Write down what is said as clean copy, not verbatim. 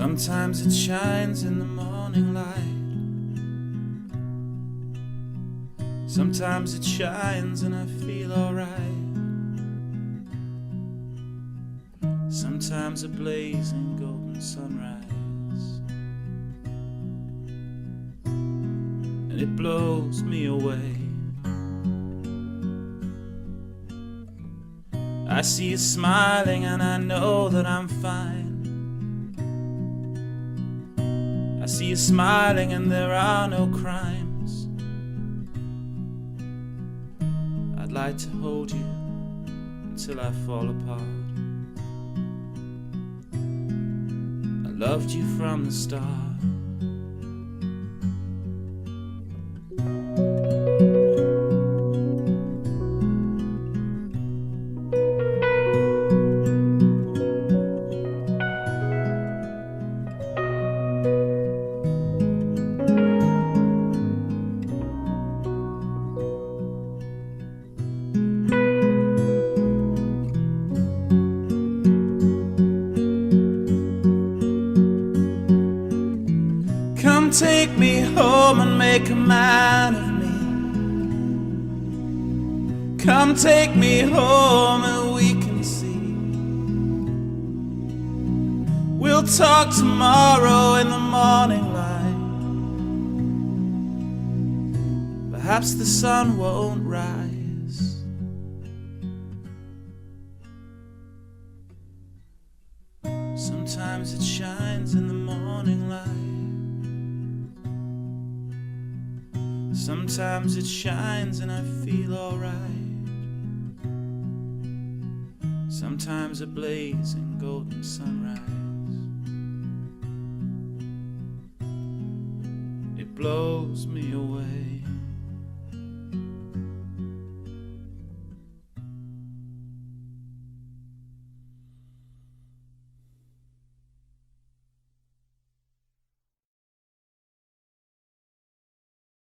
Sometimes it shines in the morning light. Sometimes it shines and I feel alright. Sometimes a blazing golden sunrise, and it blows me away. I see you smiling and I know that I'm fine. I see you smiling and there are no crimes. I'd like to hold you until I fall apart. I loved you from the start. Come take me home and make a man of me. Come take me home and we can see. We'll talk tomorrow in the morning light. Perhaps the sun won't rise. Sometimes it shines in the morning light. Sometimes it shines and I feel alright. Sometimes a blazing golden sunrise, it blows me away.